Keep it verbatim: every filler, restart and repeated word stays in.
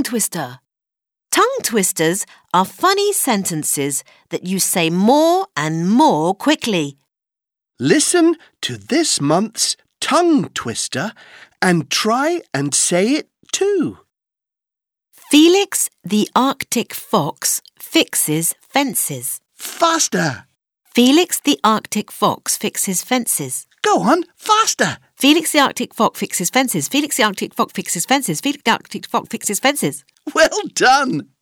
twister. Tongue twisters are funny sentences that you say more and more quickly. Listen to this month's tongue twister and try and say it too. Felix the Arctic fox fixes fences. Faster! Felix the Arctic fox fixes fences. Go on, faster! Felix the Arctic fox fixes fences. Felix the Arctic fox fixes fences. Felix the Arctic fox fixes fences. Well done!